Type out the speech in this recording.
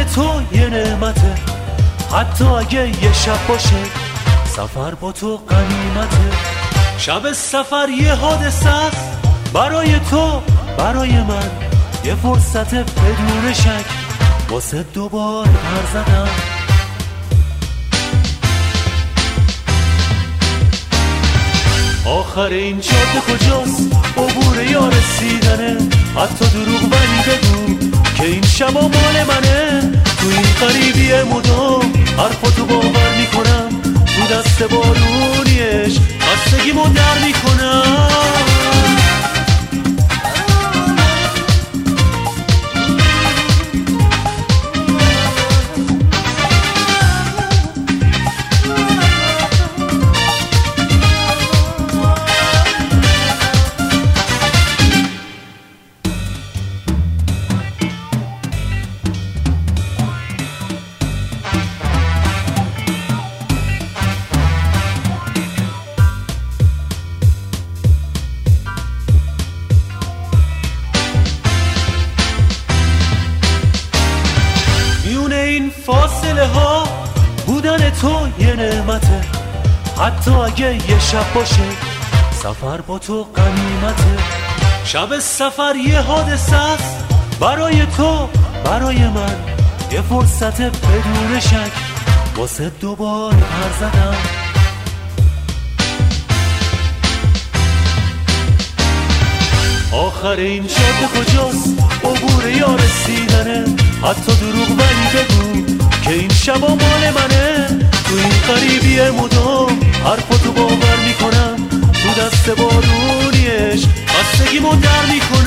تو یه نعمته، حتی اگه یه شب باشه سفر با تو غنیمته. شب سفر یه حادثه است برای تو، برای من یه فرصت بدون شک، واسه دوباره پر زدم. آخر این جاده کجاست؟ عبور یا رسیدنه؟ حتی دروغ ولی بگو که این شبا مال منه. تو این غریبی مدام حرفاتو باور میکنم، تو دست بارونیش خستگیمو در میکنم. فاصله ها بودن تو یه نعمته، حتی اگه یه شب باشه سفر با تو غنیمته. شب سفر یه حادثه است برای تو، برای من یه فرصت بدون شک، واسه دوباره پر زدم. آخر این جاده کجاست؟ عبور یا رسیدنه؟ حتی دروغ ولی بگو که این شبا مال منه. تو این غریبی مدام حرفاتو باور میکنم، تو دست بارونیش خستگیمو در میکنم.